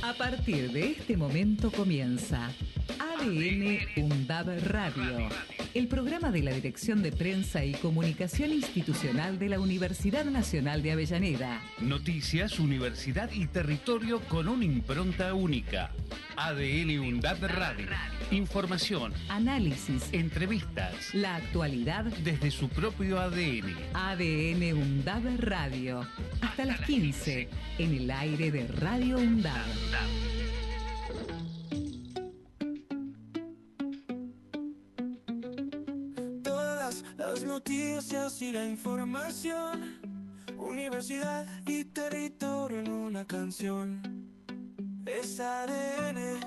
A partir de este momento comienza ADN UNDAB Radio, el programa de la Dirección de Prensa y Comunicación Institucional de la Universidad Nacional de Avellaneda. Noticias, universidad y territorio con una impronta única. ADN UNDAB Radio. Información, Análisis, entrevistas, la actualidad desde su propio ADN. ADN UNDAB Radio. Hasta las 15 en el aire de Radio UNDAB. Todas las noticias y la información, universidad y territorio en una canción. Es ADN,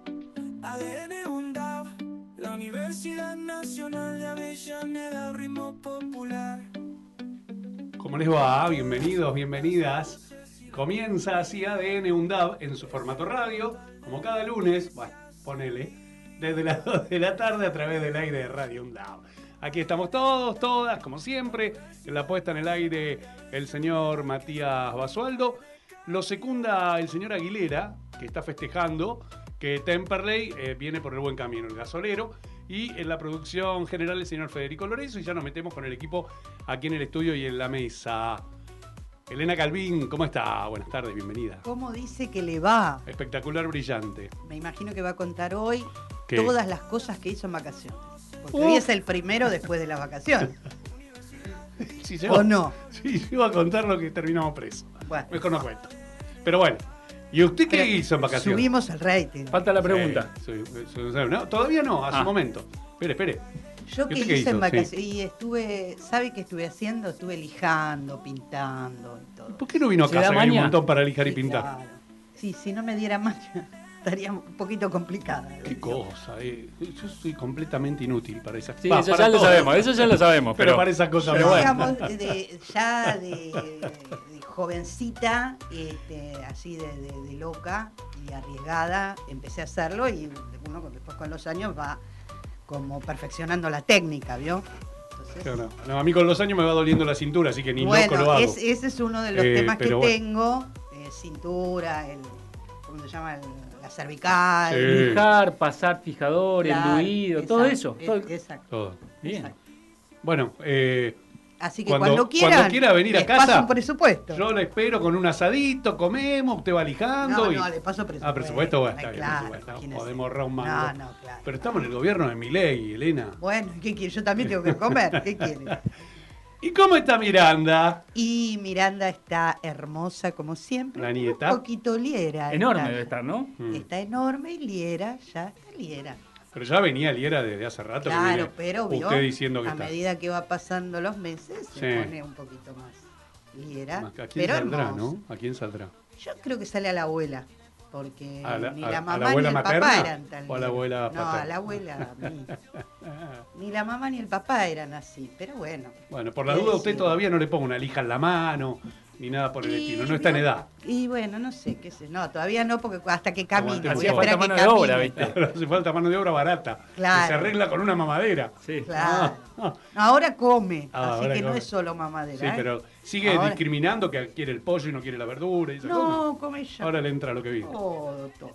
ADN UNDAB, la Universidad Nacional de Avellaneda, ritmo popular. ¿Cómo les va? Bienvenidos, bienvenidas. Comienza así ADN UNDAB en su formato radio, como cada lunes, bueno, ponele, desde las 2 de la tarde a través del aire de Radio UNDAB. Aquí estamos todos, todas, como siempre, en la puesta en el aire el señor Matías Basualdo. Lo secunda el señor Aguilera, que está festejando que Temperley viene por el buen camino, el gasolero. Y en la producción general el señor Federico Lorenzo. Y ya nos metemos con el equipo aquí en el estudio y en la mesa. Elena Calvín, ¿cómo está? Buenas tardes, bienvenida. ¿Cómo dice que le va? Espectacular, brillante. Me imagino que va a contar hoy ¿Qué? todas las cosas que hizo en vacaciones. Porque hoy es el primero después de las vacaciones. Si ¿O no? Sí, yo iba a contar lo que terminamos preso. Bueno. Mejor no cuento. Pero bueno, ¿y usted qué Pero hizo en vacaciones? Subimos el rating. Falta la pregunta. No, todavía no, hace un momento. Espere. Yo ¿Y qué usted qué hice en hizo? vacaciones. Sí. Y estuve, ¿sabe qué estuve haciendo? Estuve lijando, pintando y todo. ¿Por qué no vino a ¿Se da casa? Que hay un maña? montón para lijar y Sí, pintar. claro. Sí, si no me diera maña, estaría un poquito complicada. Qué cosa, Yo soy completamente inútil para esas Sí, cosas. eso ya lo sabemos, eso ya lo sabemos. Pero para esas cosas Pero no. digamos, ya de jovencita, así de loca y arriesgada, empecé a hacerlo y uno después con los años va como perfeccionando la técnica, ¿vio? Entonces, No, a mí con los años me va doliendo la cintura, así que ni loco lo bueno, hago. ese es uno de los temas que pero bueno. tengo, cintura, ¿cómo se llama? La cervical. Sí. Lijar, pasar fijador, Claro, enduido, todo eso. Exacto. Todo. Bien. Exacto. Bueno, Así que Cuando cuando quiera venir a les casa, paso un presupuesto. yo le espero con un asadito, comemos, usted va lijando. No, le paso presupuesto. Presupuesto, bueno, está bien, Claro, presupuesto. imagínese. Podemos ahorrar un mango. No, claro. Pero estamos en el gobierno de Milei, Elena. Bueno, ¿qué quiere? Yo también tengo que comer. ¿Qué quiere? ¿Y cómo está Miranda? Y Miranda está hermosa como siempre. La nieta. Un poquito liera. Enorme está. debe estar, ¿no? Está enorme y liera, ya está liera. Pero ya venía Liera desde hace rato. que Claro, viene pero vio, usted diciendo que a está. medida que va pasando los meses, se Sí. pone un poquito más liera. ¿A quién pero saldrá, hermosa. no? ¿A quién saldrá? Yo creo que sale a la abuela, porque ¿A la- ni a- la a mamá la abuela ni el materna papá eran tan o a la lindos. abuela No, paterna? a la abuela, a mí. Ni la mamá ni el papá eran así, pero bueno. Bueno, por la ¿Qué duda usted decir? todavía no le ponga una lija en la mano, ni nada por el estilo. No está en edad. Y bueno, no sé, qué sé. No, todavía no, porque hasta que camine. Aguante Voy a un poco. esperar que Falta mano de obra, camine. ¿viste? Hace falta mano de obra barata. Claro. Que se arregla con una mamadera. Sí. Claro. No, ahora come, Ah, así ahora que no come. es solo mamadera. Sí, ¿eh? pero sigue Ahora- discriminando que quiere el pollo y no quiere la verdura y esas cosas. No, come ya. Ahora le entra lo que viene. Todo.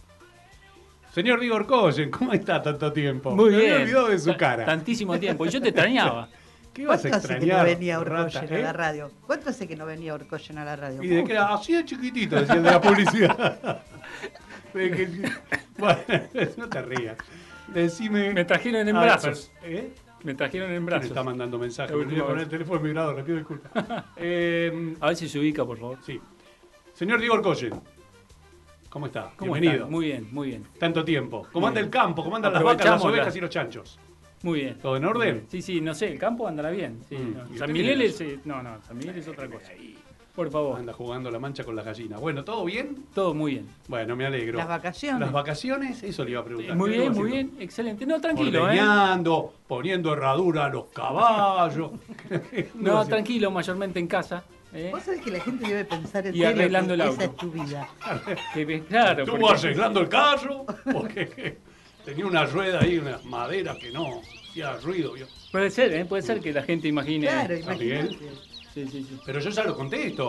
Señor Diego Orcoyen, ¿cómo está tanto tiempo? Muy Me bien. había olvidado de su cara. Tantísimo tiempo. Y yo te extrañaba. ¿Qué vas a ¿Cuánto hace que extrañar? no venía Orcoyen rata, a la radio? ¿Cuánto hace que no venía Orcoyen a la radio? Y de que era así de chiquitito, decía el de la publicidad. De que- Bueno, no te rías. Decime. Me trajeron en Ah, brazos. ¿Eh? Me trajeron en ¿Quién brazos. está mandando mensajes? La Me olvidé última poner el vez. teléfono vibrador, le pido disculpas. A ver si se ubica, por favor. Sí. Señor Diego Orcoyen, ¿cómo está? ¿Cómo Bienvenido. están? Muy bien, muy bien. Tanto tiempo. ¿Cómo Muy anda bien. el campo? ¿Cómo andan las vacas, las Aprovechamos ovejas la- y los chanchos? Muy bien. ¿Todo en orden? Sí, sí, no sé, el campo andará bien. Sí, Mm. no. ¿Y San usted Miguel qué es. No, San Miguel es otra cosa. Por favor. Anda jugando la mancha con las gallinas. Bueno, ¿todo bien? Todo muy bien. Bueno, me alegro. Las vacaciones. Las vacaciones, eso le iba a preguntar. Muy ¿Qué bien, estuvo muy haciendo? bien. Excelente. No, tranquilo, ¿eh? Ordeñando, poniendo herradura a los caballos. No, tranquilo, mayormente en casa. ¿eh? Vos sabés que la gente debe pensar en Y serio arreglando que el esa auto. es tu vida. Claro, Estuvo porque- arreglando el carro porque tenía una rueda ahí, unas maderas que no hacía ruido. ¿vio? Puede ser que la gente imagine. Claro, San Miguel. imagínate. Sí, sí, sí. Pero yo ya lo conté esto,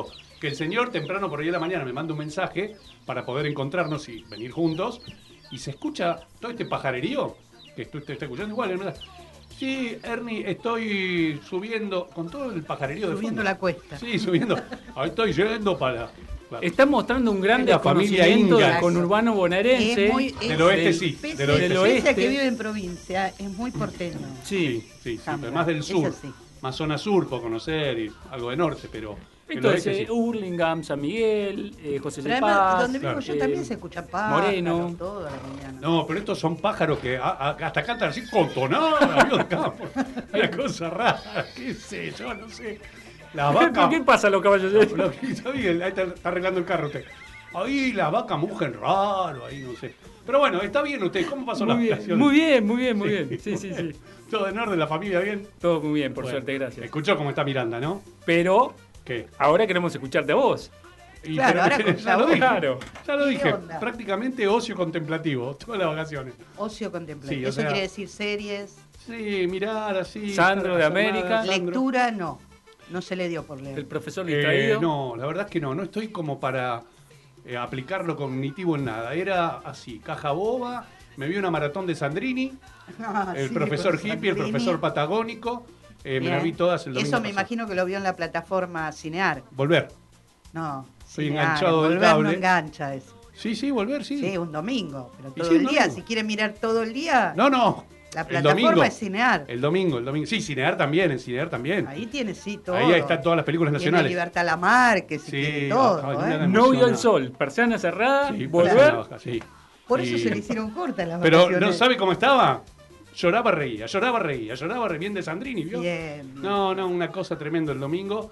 que el señor temprano por ahí de la mañana me manda un mensaje para poder encontrarnos y venir juntos, y se escucha todo este pajarerío que tú te estás escuchando igual, ¿no? Sí, Ernie, estoy subiendo con todo el pajarerío de Subiendo fondo. la cuesta. Sí, subiendo. Ahí estoy yendo para... Está mostrando un gran La familia desconocimiento Inga. del conurbano bonaerense. Del oeste sí, Pese, del oeste pese sí. a que vive en provincia, es muy porteño. Sí. Sí, Hamburg, pero más del es sur. así. Más zona sur por conocer y algo de norte, pero... el Entonces, oeste sí. Hurlingham, San Miguel, José Pero de además, Paz. donde vivo yo también se escucha pájaros, Moreno. todo a la mañana. No, pero estos son pájaros que hasta cantan así con tonada, amigo de campo. Una cosa rara, qué sé yo, no sé. La vaca... ¿Qué pasa, los caballos? Lo que hizo bien, ahí está arreglando el carro usted. Ahí la vaca mugen raro, ahí no sé. Pero bueno, está bien usted, ¿cómo pasó la Muy bien, vacación? muy bien, muy bien, muy bien. Sí. Todo en orden, la familia bien. Todo muy bien, por Bueno, suerte, gracias. Escuchó cómo está Miranda, ¿no? Pero ¿Qué? ahora queremos escucharte a vos. Y Claro, ahora ya contá lo vos. dije, Claro. ya lo ¿Qué dije. onda? Prácticamente ocio contemplativo, todas las vacaciones. Ocio contemplativo. Sí, o Eso sea- quiere decir series. Sí, mirar así. Sandro de América. Sandro. Lectura, no. No se le dio por leer. El profesor distraído. No, la verdad es que no estoy como para aplicar lo cognitivo en nada. Era así, caja boba, me vi una maratón de Sandrini, Ah, el sí, profesor con hippie, el Sandrini. profesor patagónico, me Bien. la vi todas el domingo Eso me pasado. imagino que lo vio en la plataforma Cinear. Volver. No, Estoy Cinear, enganchado del Volver cable. no engancha eso. Sí, volver, sí. Sí, un domingo, pero Y todo sí, el un día. domingo. Si quiere mirar todo el día, No. la el plataforma domingo. es Cinear. El domingo. Sí, Cinear también, en Cinear también. Ahí tiene sí todo. Ahí están todas las películas Tiene nacionales. Libertad Lamarque, si Sí, quiere todo. ay, ¿eh? mira, No vio el emociona. sol, persiana cerrada, Sí, volver. persiana baja, sí. Por eso Y- se le hicieron cortas las Pero vacaciones. ¿no sabe cómo estaba? Lloraba, reía, bien de Sandrini, ¿vio? Bien. No, una cosa tremenda el domingo.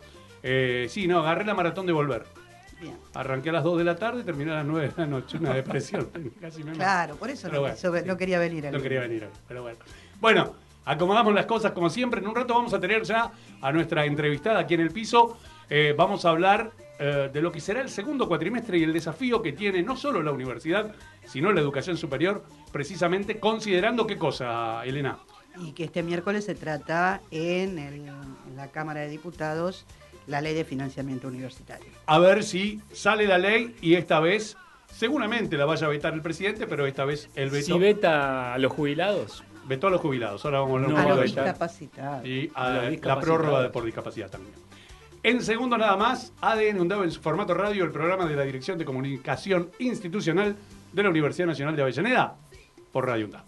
Sí, agarré la maratón de volver. Bien. Arranqué a las 2 de la tarde y terminé a las 9 de la noche. Una depresión. Casi me mato. Claro, por eso Pero no, bueno, quiso- sí. no quería venir. No quería venir hoy, pero bueno. Bueno, acomodamos las cosas como siempre. En un rato vamos a tener ya a nuestra entrevistada aquí en el piso. Vamos a hablar de lo que será el segundo cuatrimestre y el desafío que tiene no solo la universidad, sino la educación superior, precisamente considerando qué cosa, Elena. Y que este miércoles se trata en la Cámara de Diputados la ley de financiamiento universitario. A ver si sale la ley y esta vez, seguramente la vaya a vetar el presidente, pero esta vez el veto Si veta a los jubilados. vetó a los jubilados. Ahora vamos a hablar No, un A poco los de ella. discapacitados. Y A los la discapacitados. prórroga por discapacidad también. En segundo nada más, ADN UNDAB en su formato radio, el programa de la Dirección de Comunicación Institucional de la Universidad Nacional de Avellaneda, por Radio UNDAB.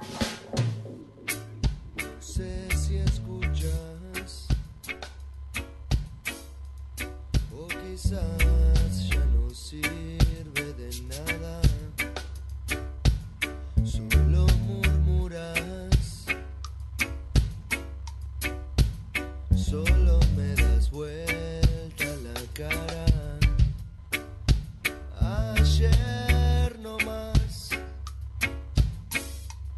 No sé si escuchas o quizás ya no sirve de nada, solo murmuras, solo me das vuelta la cara. Ayer no más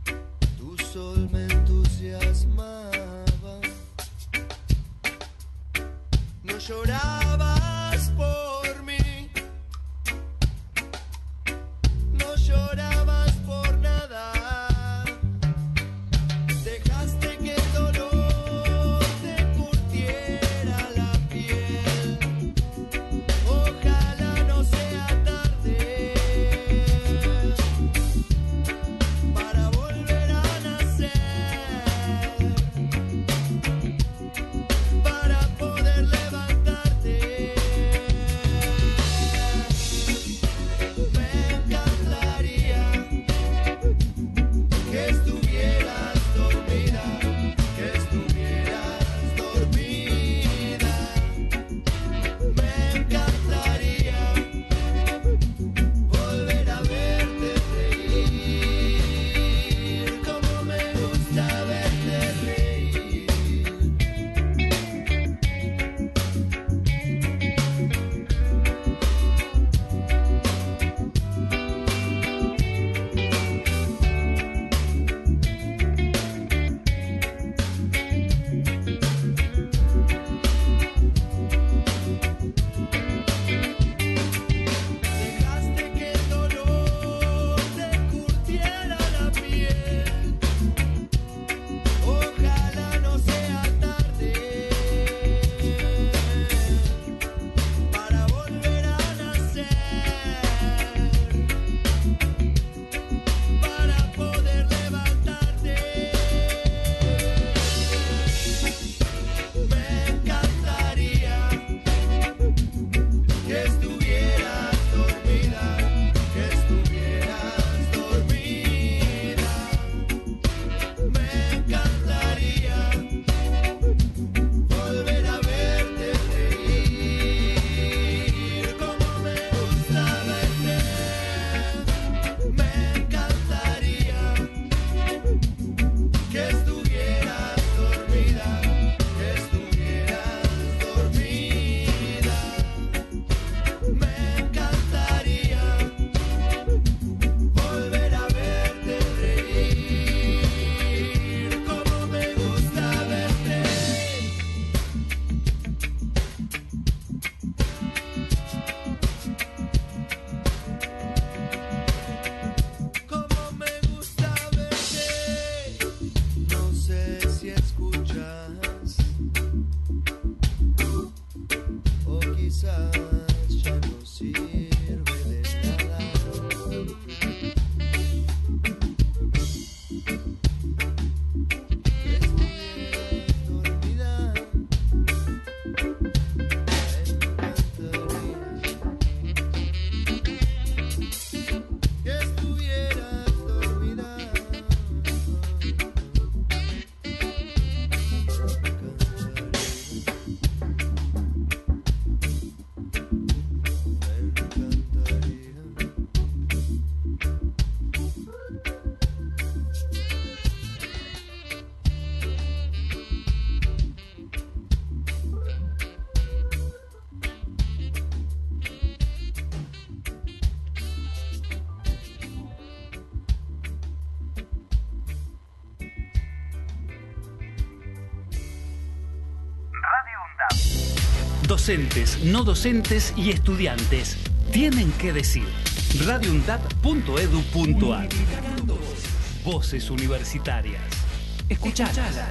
Docentes, no docentes y estudiantes tienen que decir. radioundab.edu.ar. Voces universitarias. Escuchalas.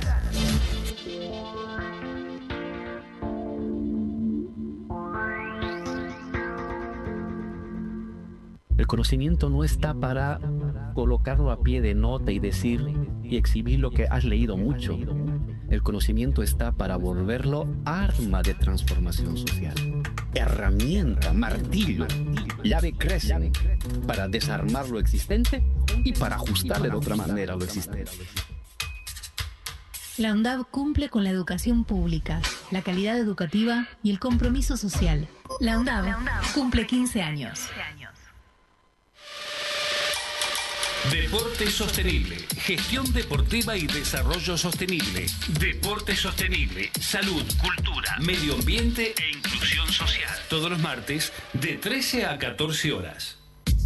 El conocimiento no está para colocarlo a pie de nota y decir y exhibir lo que has leído mucho. El conocimiento está para volverlo arma de transformación social. Herramienta, martillo, llave Kressing para desarmar lo existente y para ajustarle de otra manera lo existente. La UNDAB cumple con la educación pública, la calidad educativa y el compromiso social. La UNDAB cumple 15 años. Deporte sostenible, gestión deportiva y desarrollo sostenible. Deporte sostenible, salud, cultura, medio ambiente e inclusión social. Todos los martes de 13 a 14 horas.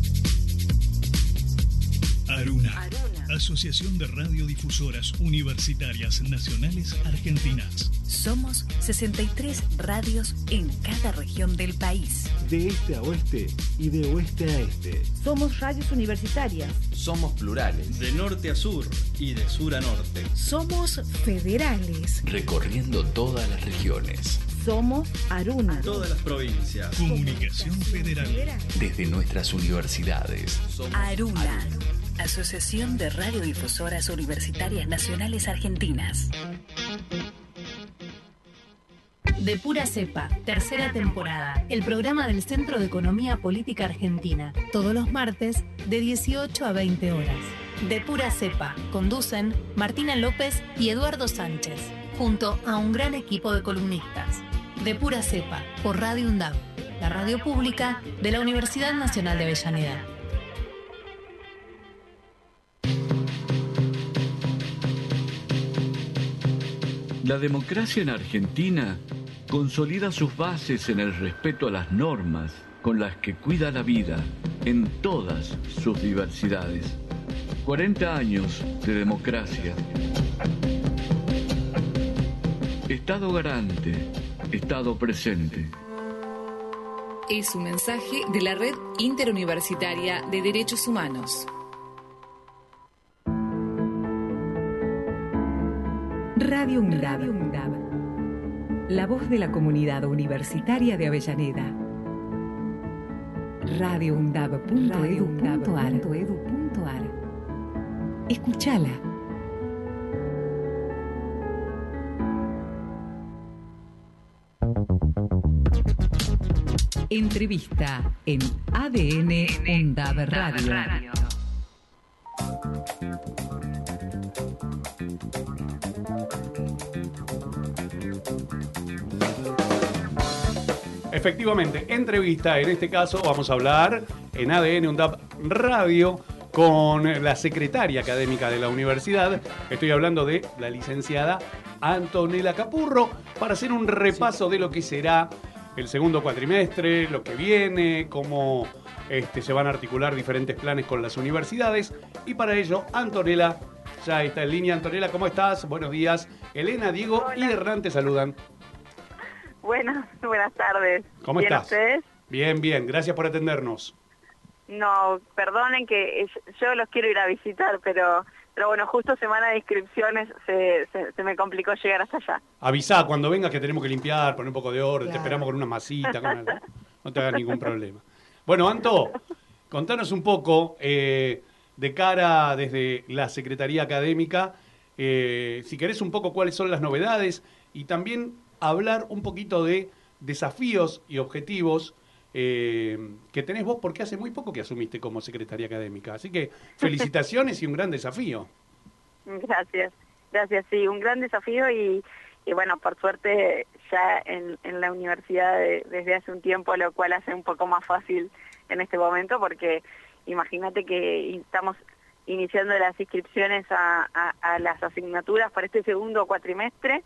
Aruna, Asociación de Radiodifusoras Universitarias Nacionales Argentinas. Somos 63 radios en cada región del país. De este a oeste y de oeste a este. Somos radios universitarias. Somos plurales. De norte a sur y de sur a norte. Somos federales. Recorriendo todas las regiones. Somos Aruna. Todas las provincias. Comunicación Federal. Desde nuestras universidades. Aruna. Asociación de Radiodifusoras Universitarias Nacionales Argentinas. De Pura Cepa, tercera temporada. El programa del Centro de Economía Política Argentina. Todos los martes de 18 a 20 horas. De Pura Cepa. Conducen Martina López y Eduardo Sánchez. Junto a un gran equipo de columnistas. De Pura Cepa, por Radio UNDAB, la radio pública de la Universidad Nacional de Avellaneda. La democracia en Argentina consolida sus bases en el respeto a las normas con las que cuida la vida en todas sus diversidades. 40 años de democracia. Estado garante, Estado presente. Es un mensaje de la Red Interuniversitaria de Derechos Humanos. Radio UNDAB. La voz de la comunidad universitaria de Avellaneda. radioundab.edu.ar. Escuchala. Entrevista en ADN UNDAB Radio. Efectivamente, entrevista, en este caso vamos a hablar en ADN UNDAB Radio con la secretaria académica de la universidad. Estoy hablando de la licenciada Antonella Capurro, para hacer un repaso de lo que será el segundo cuatrimestre, lo que viene, cómo se van a articular diferentes planes con las universidades. Y para ello, Antonella ya está en línea. Antonella, ¿cómo estás? Buenos días. Elena, Diego y Hernán te saludan. Buenas tardes. ¿Cómo ¿Bien estás? ustedes? Bien. Gracias por atendernos. No, perdonen que yo los quiero ir a visitar, pero bueno, justo semana de inscripciones se me complicó llegar hasta allá. Avisá cuando vengas que tenemos que limpiar, poner un poco de orden, Claro. Te esperamos con una masita, no te hagas ningún problema. Bueno, Anto, contanos un poco de cara desde la Secretaría Académica, si querés un poco cuáles son las novedades y también hablar un poquito de desafíos y objetivos que tenés vos, porque hace muy poco que asumiste como secretaria académica. Así que felicitaciones y un gran desafío. Gracias, sí, un gran desafío y bueno, por suerte ya en la universidad desde hace un tiempo, lo cual hace un poco más fácil en este momento, porque imagínate que estamos iniciando las inscripciones a las asignaturas para este segundo cuatrimestre.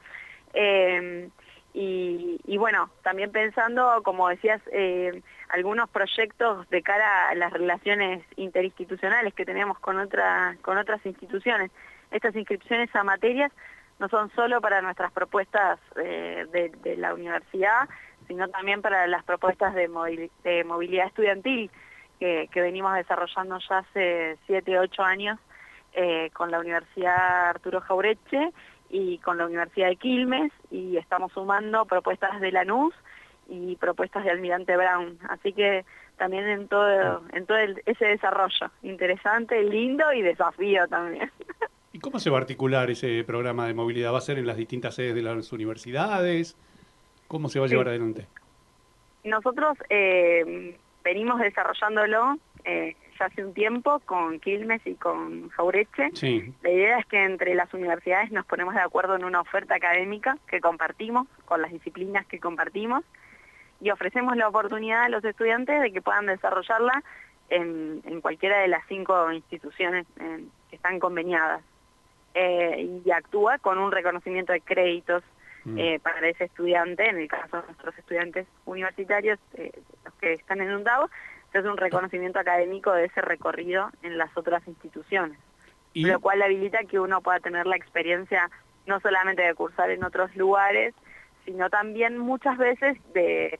Y bueno, también pensando, como decías, algunos proyectos de cara a las relaciones interinstitucionales que tenemos con otras instituciones. Estas inscripciones a materias no son solo para nuestras propuestas de la universidad, sino también para las propuestas de movilidad estudiantil que venimos desarrollando ya hace 7, 8 años con la Universidad Arturo Jauretche y con la Universidad de Quilmes, y estamos sumando propuestas de Lanús y propuestas de Almirante Brown. Así que también en todo ese desarrollo interesante, lindo y desafío también. ¿Y cómo se va a articular ese programa de movilidad? ¿Va a ser en las distintas sedes de las universidades? ¿Cómo se va a llevar adelante? Nosotros venimos desarrollándolo ya hace un tiempo con Quilmes y con Jauretche. Sí. La idea es que entre las universidades nos ponemos de acuerdo en una oferta académica que compartimos, con las disciplinas que compartimos, y ofrecemos la oportunidad a los estudiantes de que puedan desarrollarla en cualquiera de las 5 instituciones que están conveniadas. Y actúa con un reconocimiento de créditos para ese estudiante, en el caso de nuestros estudiantes universitarios, los que están en UNDAV, es un reconocimiento académico de ese recorrido en las otras instituciones, lo cual habilita que uno pueda tener la experiencia no solamente de cursar en otros lugares, sino también muchas veces de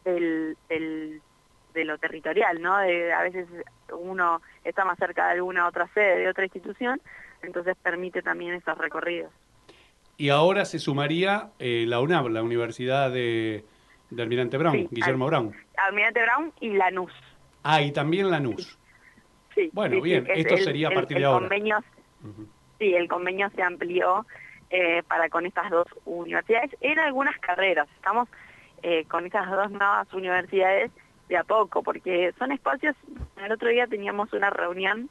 lo territorial, ¿no? A veces uno está más cerca de alguna otra sede, de otra institución, entonces permite también esos recorridos. Y ahora se sumaría la UNAV, la Universidad de Almirante Brown, sí, Guillermo Brown. Almirante Brown y Lanús. Ah, y también Lanús. Sí. Bueno, sí, bien, sí, esto sería a partir de ahora. Sí, el convenio se amplió para con estas 2 universidades en algunas carreras. Estamos con estas 2 nuevas universidades de a poco, porque son espacios. El otro día teníamos una reunión,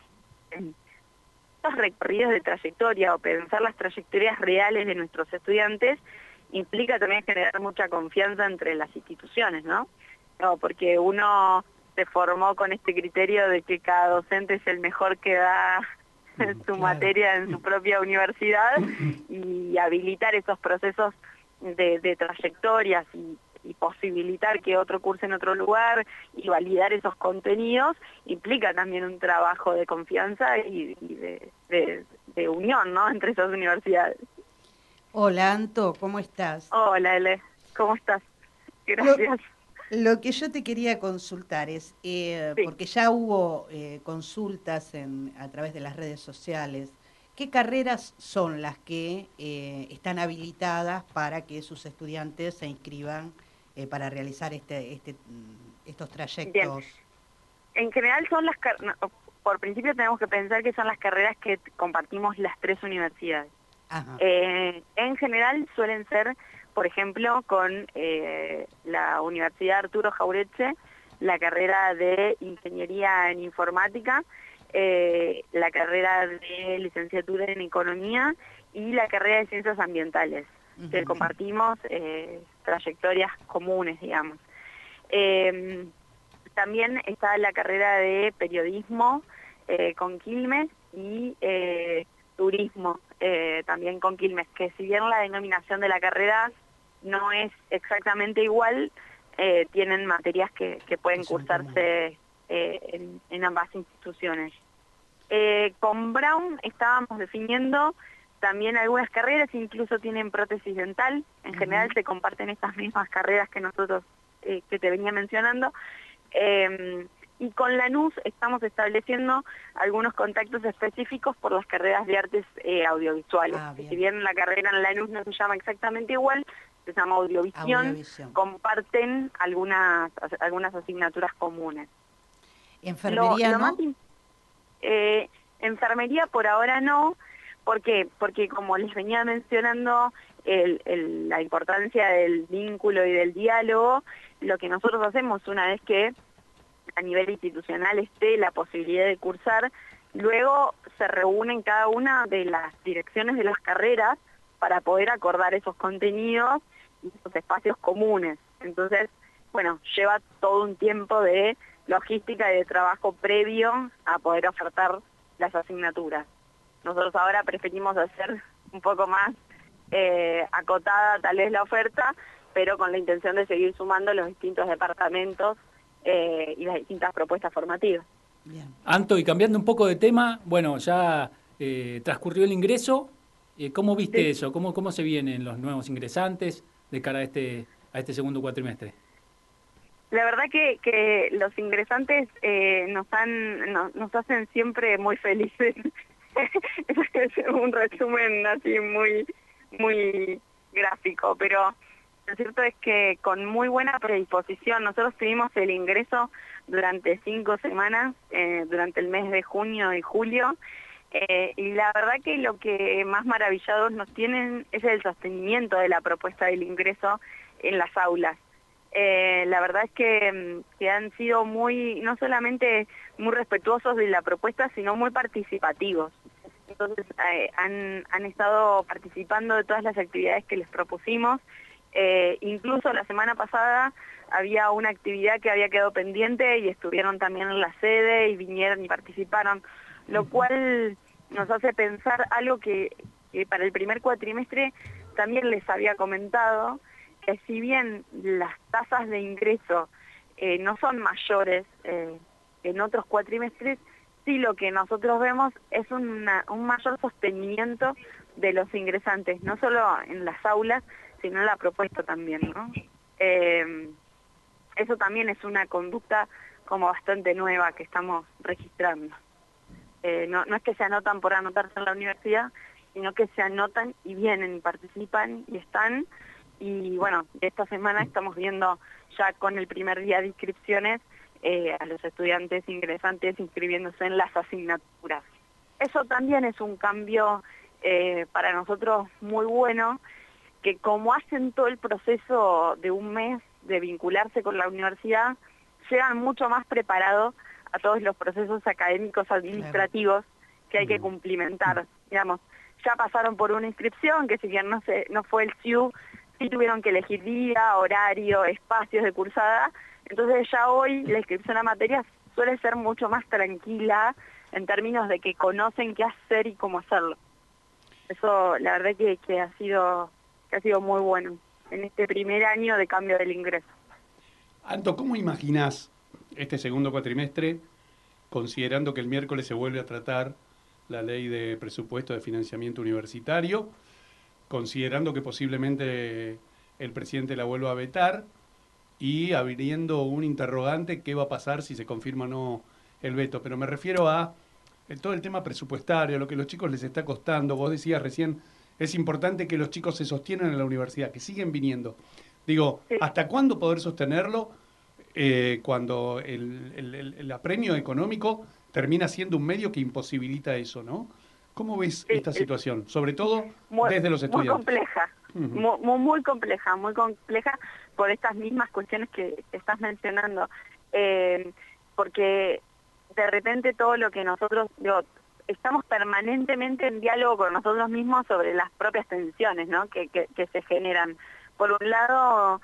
estos recorridos de trayectoria o pensar las trayectorias reales de nuestros estudiantes implica también generar mucha confianza entre las instituciones, ¿no? No, porque uno se formó con este criterio de que cada docente es el mejor que da su materia en su propia universidad, y habilitar esos procesos de trayectorias y posibilitar que otro curse en otro lugar y validar esos contenidos implica también un trabajo de confianza y de unión, ¿no?, entre esas universidades. Hola, Anto, ¿cómo estás? Hola, Ele, ¿cómo estás? Gracias. Lo que yo te quería consultar es, porque ya hubo consultas a través de las redes sociales, ¿qué carreras son las que están habilitadas para que sus estudiantes se inscriban para realizar estos trayectos? Bien. En general son por principio tenemos que pensar que son las carreras que compartimos las 3 universidades. En general suelen ser, por ejemplo, con la Universidad Arturo Jauretche, la carrera de Ingeniería en Informática, la carrera de Licenciatura en Economía y la carrera de Ciencias Ambientales, que compartimos trayectorias comunes, digamos. También está la carrera de Periodismo con Quilmes y Turismo también con Quilmes, que si bien la denominación de la carrera no es exactamente igual, tienen materias que pueden cursarse en ambas instituciones. Con Brown estábamos definiendo también algunas carreras, incluso tienen prótesis dental. En general se comparten estas mismas carreras que nosotros, que te venía mencionando. Y con Lanús estamos estableciendo algunos contactos específicos por las carreras de artes audiovisuales. Si bien la carrera en Lanús no se llama exactamente igual, se llama Audiovisión. Comparten algunas asignaturas comunes. ¿Enfermería no? Enfermería por ahora no. ¿Por qué? Porque como les venía mencionando, la importancia del vínculo y del diálogo, lo que nosotros hacemos una vez que a nivel institucional esté la posibilidad de cursar, luego se reúnen cada una de las direcciones de las carreras para poder acordar esos contenidos y esos espacios comunes. Entonces, bueno, lleva todo un tiempo de logística y de trabajo previo a poder ofertar las asignaturas. Nosotros ahora preferimos hacer un poco más acotada tal vez la oferta, pero con la intención de seguir sumando los distintos departamentos y las distintas propuestas formativas. Bien. Anto, y cambiando un poco de tema, bueno, ya transcurrió el ingreso. ¿Cómo viste eso? ¿Cómo se vienen los nuevos ingresantes de cara a este a este segundo cuatrimestre? La verdad que los ingresantes nos hacen siempre muy felices. Es un resumen así muy gráfico, pero lo cierto es que con muy buena predisposición. Nosotros tuvimos el ingreso durante 5 semanas, durante el mes de junio y julio, y la verdad que lo que más maravillados nos tienen es el sostenimiento de la propuesta del ingreso en las aulas. La verdad es que han sido no solamente muy respetuosos de la propuesta, sino muy participativos. Entonces han estado participando de todas las actividades que les propusimos. Incluso la semana pasada había una actividad que había quedado pendiente y estuvieron también en la sede y vinieron y participaron, lo cual nos hace pensar algo que para el primer cuatrimestre también les había comentado, que si bien las tasas de ingreso no son mayores en otros cuatrimestres, sí lo que nosotros vemos es un mayor sostenimiento de los ingresantes, no solo en las aulas, sino en la propuesta también, ¿no? Eso también es una conducta como bastante nueva que estamos registrando. No es que se anotan por anotarse en la universidad, sino que se anotan y vienen y participan y están. Y bueno, esta semana estamos viendo ya con el primer día de inscripciones a los estudiantes ingresantes inscribiéndose en las asignaturas. Eso también es un cambio para nosotros muy bueno, que como hacen todo el proceso de un mes de vincularse con la universidad, llegan mucho más preparados a todos los procesos académicos administrativos que hay que cumplimentar. Digamos, ya pasaron por una inscripción, que si bien no fue el CIU, sí tuvieron que elegir día, horario, espacios de cursada. Entonces ya hoy la inscripción a materias suele ser mucho más tranquila en términos de que conocen qué hacer y cómo hacerlo. Eso la verdad que ha sido muy bueno en este primer año de cambio del ingreso. Anto, ¿cómo imaginás este segundo cuatrimestre, considerando que el miércoles se vuelve a tratar la ley de presupuesto de financiamiento universitario, considerando que posiblemente el presidente la vuelva a vetar y abriendo un interrogante qué va a pasar si se confirma o no el veto? Pero me refiero a todo el tema presupuestario, lo que a los chicos les está costando. Vos decías recién, es importante que los chicos se sostienen en la universidad, que siguen viniendo. Digo, ¿hasta cuándo poder sostenerlo cuando el apremio económico termina siendo un medio que imposibilita eso, ¿no? ¿Cómo ves esta situación? Sobre todo desde los estudiantes. Muy compleja, muy compleja por estas mismas cuestiones que estás mencionando. Porque de repente todo lo que nosotros... estamos permanentemente en diálogo con nosotros mismos sobre las propias tensiones, ¿no? que se generan. Por un lado,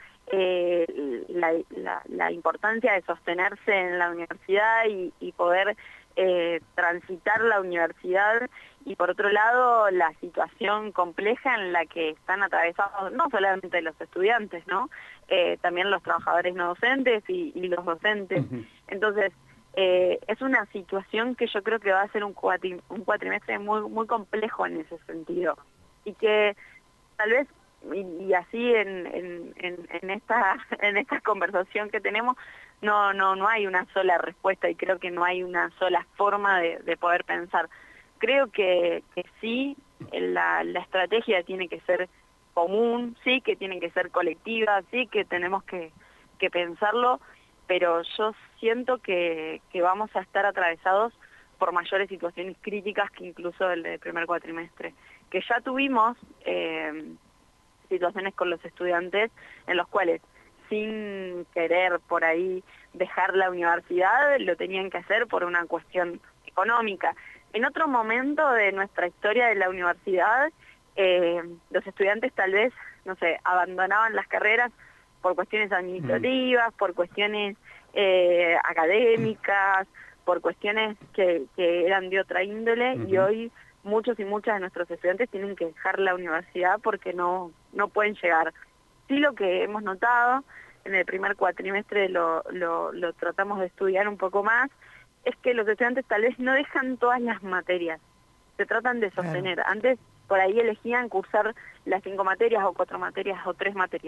la importancia de sostenerse en la universidad y poder transitar la universidad, y por otro lado, la situación compleja en la que están atravesados no solamente los estudiantes, ¿no? También los trabajadores no docentes y los docentes. Entonces, es una situación que yo creo que va a ser un cuatrimestre muy complejo en ese sentido, y que tal vez, y así en esta conversación que tenemos, no hay una sola respuesta, y creo que no hay una sola forma de poder pensar. Creo que sí, la estrategia tiene que ser común, sí que tiene que ser colectiva, sí que tenemos que pensarlo, pero yo siento que vamos a estar atravesados por mayores situaciones críticas que incluso el del primer cuatrimestre, que ya tuvimos situaciones con los estudiantes en los cuales, sin querer por ahí dejar la universidad, lo tenían que hacer por una cuestión económica. En otro momento de nuestra historia de la universidad, los estudiantes tal vez, no sé, abandonaban las carreras por cuestiones administrativas, por cuestiones académicas, por cuestiones que eran de otra índole, y hoy muchos y muchas de nuestros estudiantes tienen que dejar la universidad porque no pueden llegar. Sí, lo que hemos notado en el primer cuatrimestre lo tratamos de estudiar un poco más, es que los estudiantes tal vez no dejan todas las materias, se tratan de sostener. Antes por ahí elegían cursar las 5 materias o 4 materias o 3 materias,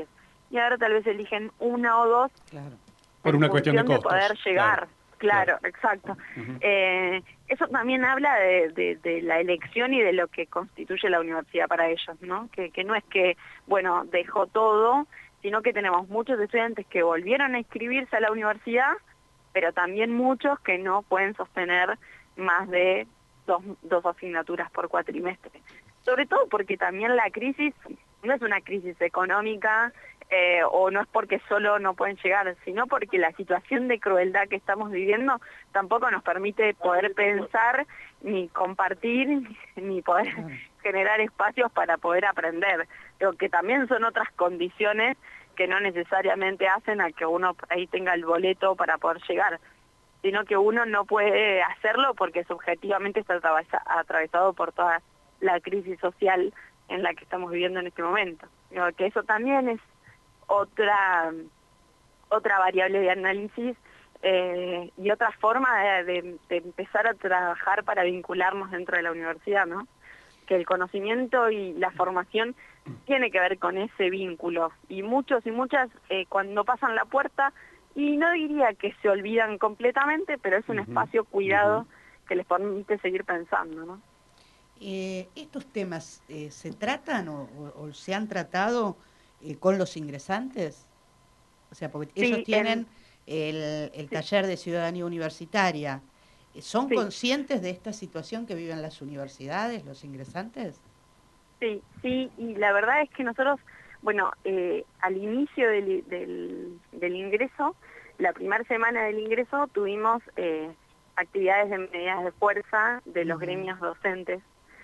y ahora tal vez eligen una o dos por una cuestión de costos. Poder llegar. Claro, exacto. Eso también habla de la elección y de lo que constituye la universidad para ellos, ¿no? Que no es que, bueno, dejó todo, sino que tenemos muchos estudiantes que volvieron a inscribirse a la universidad, pero también muchos que no pueden sostener más de dos asignaturas por cuatrimestre. Sobre todo porque también la crisis no es una crisis económica, o no es porque solo no pueden llegar, sino porque la situación de crueldad que estamos viviendo tampoco nos permite poder pensar, ni compartir, ni poder generar espacios para poder aprender. Pero que también son otras condiciones que no necesariamente hacen a que uno ahí tenga el boleto para poder llegar, sino que uno no puede hacerlo porque subjetivamente está atravesado por toda la crisis social en la que estamos viviendo en este momento. Digo, que eso también es otra variable de análisis y otra forma de empezar a trabajar para vincularnos dentro de la universidad, ¿no? Que el conocimiento y la formación tiene que ver con ese vínculo. Y muchos y muchas cuando pasan la puerta, y no diría que se olvidan completamente, pero es un espacio cuidado que les permite seguir pensando, ¿no? ¿Estos temas se tratan o se han tratado con los ingresantes? O sea, porque ellos tienen el taller de ciudadanía universitaria. ¿Son conscientes de esta situación que viven las universidades, los ingresantes? Sí, y la verdad es que nosotros, bueno, al inicio del ingreso, la primera semana del ingreso, tuvimos actividades de medidas de fuerza de los gremios docentes.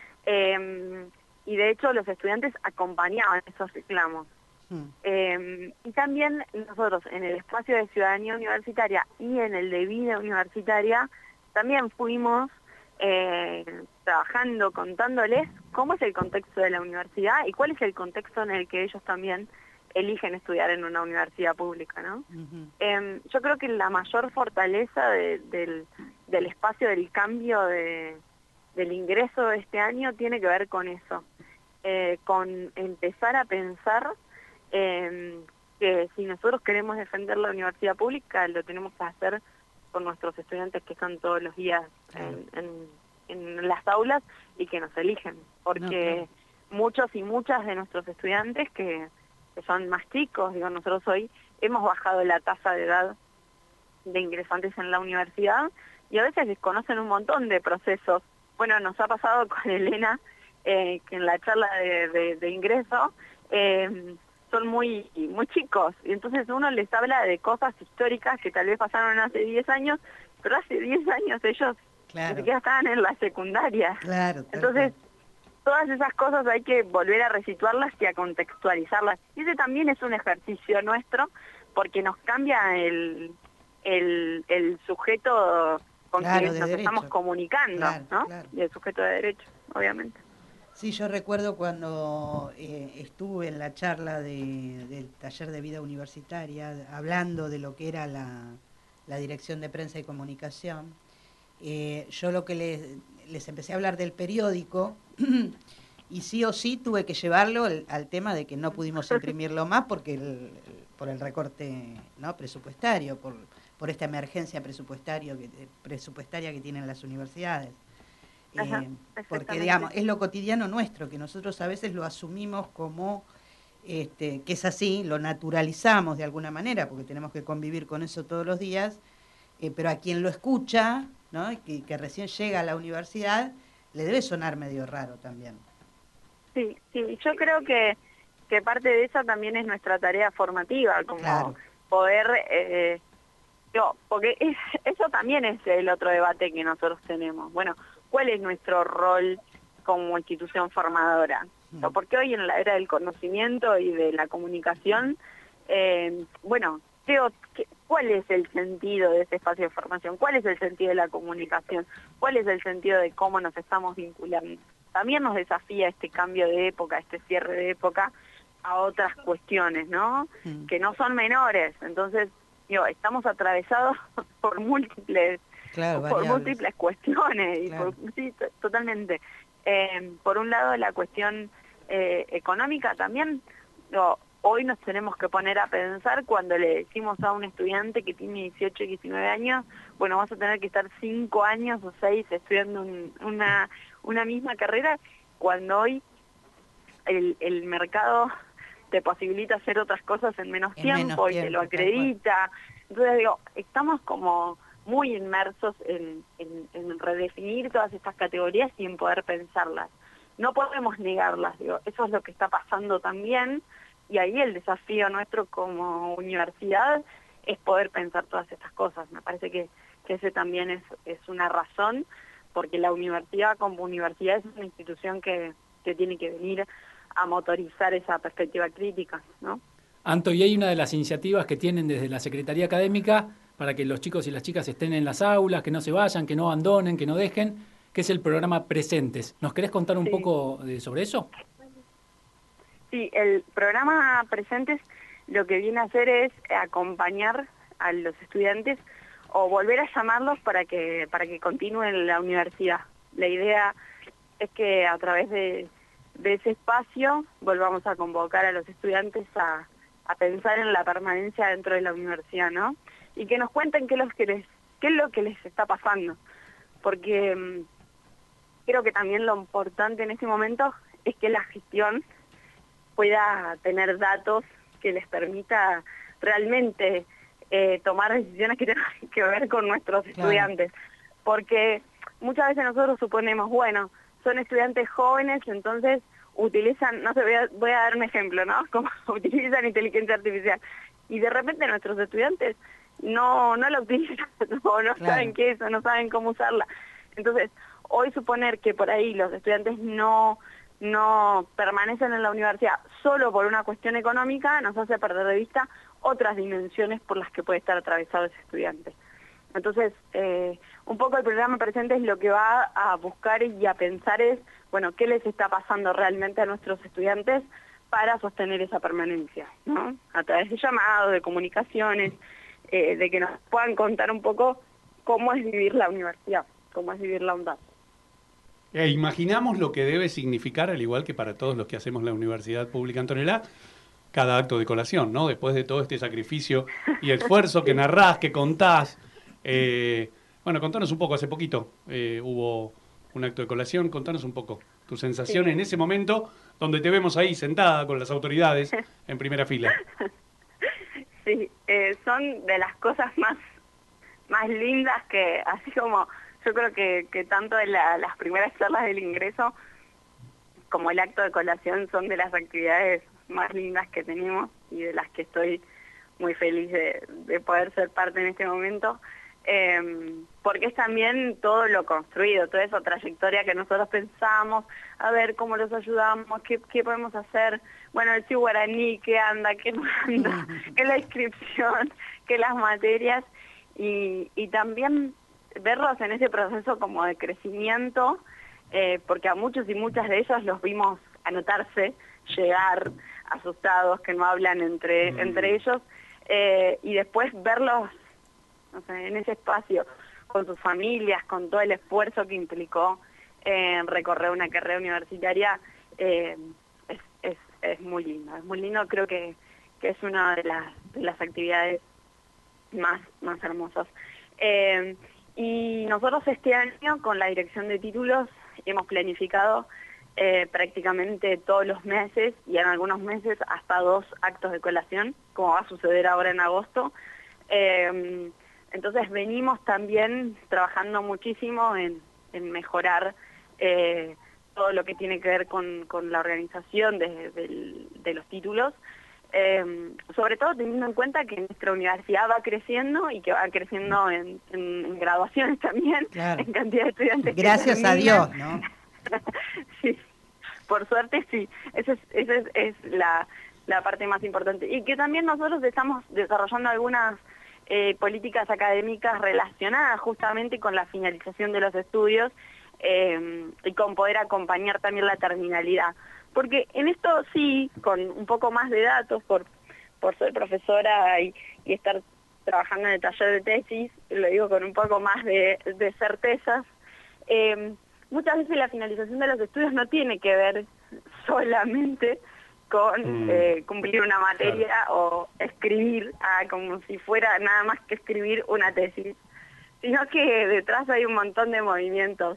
Y de hecho los estudiantes acompañaban esos reclamos. Y también nosotros en el espacio de ciudadanía universitaria y en el de vida universitaria también fuimos trabajando, contándoles cómo es el contexto de la universidad y cuál es el contexto en el que ellos también eligen estudiar en una universidad pública, ¿no? Yo creo que la mayor fortaleza del espacio del cambio del ingreso de este año tiene que ver con eso, con empezar a pensar que si nosotros queremos defender la universidad pública, lo tenemos que hacer con nuestros estudiantes que están todos los días en las aulas y que nos eligen, porque muchos y muchas de nuestros estudiantes que son más chicos, digo, nosotros hoy hemos bajado la tasa de edad de ingresantes en la universidad y a veces desconocen un montón de procesos. Bueno, nos ha pasado con Elena, que en la charla de ingreso son muy chicos, y entonces uno les habla de cosas históricas que tal vez pasaron hace 10 años, pero hace 10 años ellos ni siquiera estaban en la secundaria. Entonces, todas esas cosas hay que volver a resituarlas y a contextualizarlas. Y ese también es un ejercicio nuestro, porque nos cambia el sujeto con quien nos estamos comunicando, ¿no? Y el sujeto de derecho, obviamente. Sí, yo recuerdo cuando estuve en la charla del taller de vida universitaria, hablando de lo que era la dirección de prensa y comunicación, yo lo que les empecé a hablar del periódico, y sí o sí tuve que llevarlo al tema de que no pudimos imprimirlo más porque por el recorte, ¿no?, presupuestario, por esta emergencia presupuestaria que tienen las universidades. Porque, digamos, es lo cotidiano nuestro, que nosotros a veces lo asumimos como que es así, lo naturalizamos de alguna manera, porque tenemos que convivir con eso todos los días, pero a quien lo escucha, ¿no?, que recién llega a la universidad, le debe sonar medio raro también. Sí, yo creo que parte de eso también es nuestra tarea formativa, como poder... porque eso también es el otro debate que nosotros tenemos. Bueno, ¿cuál es nuestro rol como institución formadora? Porque hoy en la era del conocimiento y de la comunicación, ¿cuál es el sentido de ese espacio de formación? ¿Cuál es el sentido de la comunicación? ¿Cuál es el sentido de cómo nos estamos vinculando? También nos desafía este cambio de época, este cierre de época, a otras cuestiones, ¿no? Que no son menores. Entonces, estamos atravesados por múltiples cuestiones. Y sí, totalmente. Por un lado, la cuestión económica también, hoy nos tenemos que poner a pensar cuando le decimos a un estudiante que tiene 18 y 19 años, bueno, vas a tener que estar 5 años o 6 estudiando una misma carrera, cuando hoy el mercado te posibilita hacer otras cosas en menos tiempo y te lo acredita. Entonces digo, estamos como muy inmersos en redefinir todas estas categorías y en poder pensarlas. No podemos negarlas, digo, eso es lo que está pasando también, y ahí el desafío nuestro como universidad es poder pensar todas estas cosas. Me parece que ese también es una razón, porque la universidad como universidad es una institución que tiene que venir a motorizar esa perspectiva crítica, ¿no? Anto, y hay una de las iniciativas que tienen desde la Secretaría Académica para que los chicos y las chicas estén en las aulas, que no se vayan, que no abandonen, que no dejen, que es el programa Presentes. ¿Nos querés contar un poco sobre eso? Sí, el programa Presentes lo que viene a hacer es acompañar a los estudiantes o volver a llamarlos para que continúen la universidad. La idea es que a través de ese espacio volvamos a convocar a los estudiantes a pensar en la permanencia dentro de la universidad, ¿no? Y que nos cuenten qué es lo que les está pasando. Porque creo que también lo importante en este momento es que la gestión pueda tener datos que les permita realmente tomar decisiones que tengan que ver con nuestros estudiantes. Porque muchas veces nosotros suponemos, bueno, son estudiantes jóvenes, entonces utilizan, no sé, voy a dar un ejemplo, ¿no? Como utilizan inteligencia artificial. Y de repente nuestros estudiantes no la utilizan, no saben qué es, no saben cómo usarla. Entonces, hoy suponer que por ahí los estudiantes no permanecen en la universidad solo por una cuestión económica nos hace perder de vista otras dimensiones por las que puede estar atravesado ese estudiante. Entonces, un poco el programa Presentes lo que va a buscar y a pensar es, bueno, qué les está pasando realmente a nuestros estudiantes para sostener esa permanencia, ¿no? A través de llamados, de comunicaciones, de que nos puedan contar un poco cómo es vivir la universidad, cómo es vivir la UNDAB. Imaginamos lo que debe significar, al igual que para todos los que hacemos la Universidad Pública Antonella, cada acto de colación, ¿no? Después de todo este sacrificio y esfuerzo que narrás, que contás. Bueno, contanos un poco, hace poquito hubo un acto de colación, contanos un poco tu sensación en ese momento donde te vemos ahí sentada con las autoridades en primera fila. Sí, son de las cosas más lindas que, así como yo creo que tanto de las primeras charlas del ingreso como el acto de colación son de las actividades más lindas que tenemos y de las que estoy muy feliz de poder ser parte en este momento. Porque es también todo lo construido, toda esa trayectoria que nosotros pensamos, a ver cómo los ayudamos, qué podemos hacer, bueno, el sí guaraní, qué anda, qué no anda, qué la inscripción, qué las materias, y también verlos en ese proceso como de crecimiento, porque a muchos y muchas de ellos los vimos anotarse, llegar asustados, que no hablan entre ellos, y después verlos, o sea, en ese espacio, con sus familias, con todo el esfuerzo que implicó recorrer una carrera universitaria, es muy lindo. Es muy lindo, creo que es una de las actividades más hermosas. Y nosotros este año, con la Dirección de Títulos, hemos planificado prácticamente todos los meses, y en algunos meses hasta 2 actos de colación, como va a suceder ahora en agosto. Entonces venimos también trabajando muchísimo en mejorar todo lo que tiene que ver con la organización de los títulos, sobre todo teniendo en cuenta que nuestra universidad va creciendo y que va creciendo en graduaciones también, en cantidad de estudiantes. Gracias a Dios, ¿no? Sí, por suerte sí, esa es la parte más importante. Y que también nosotros estamos desarrollando algunas políticas académicas relacionadas justamente con la finalización de los estudios y con poder acompañar también la terminalidad. Porque en esto sí, con un poco más de datos, por ser profesora y estar trabajando en el taller de tesis, lo digo con un poco más de certezas, muchas veces la finalización de los estudios no tiene que ver solamente con cumplir una materia o escribir, como si fuera nada más que escribir una tesis, sino que detrás hay un montón de movimientos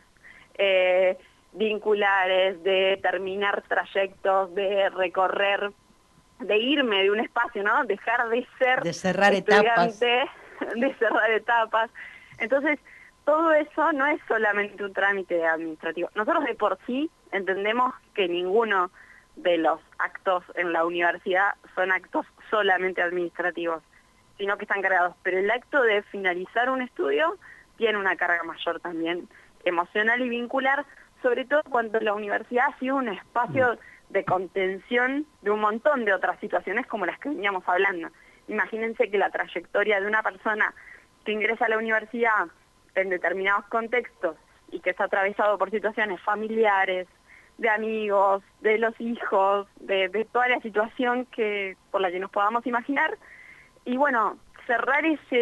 vinculares, de terminar trayectos, de recorrer, de irme de un espacio, ¿no? Dejar de ser de cerrar estudiante, de cerrar etapas. Entonces, todo eso no es solamente un trámite administrativo. Nosotros de por sí entendemos que ninguno de los actos en la universidad son actos solamente administrativos, sino que están cargados. Pero el acto de finalizar un estudio tiene una carga mayor también, emocional y vincular, sobre todo cuando la universidad ha sido un espacio de contención de un montón de otras situaciones como las que veníamos hablando. Imagínense que la trayectoria de una persona que ingresa a la universidad en determinados contextos y que está atravesado por situaciones familiares, de amigos, de los hijos, de toda la situación por la que nos podamos imaginar. Y bueno, cerrar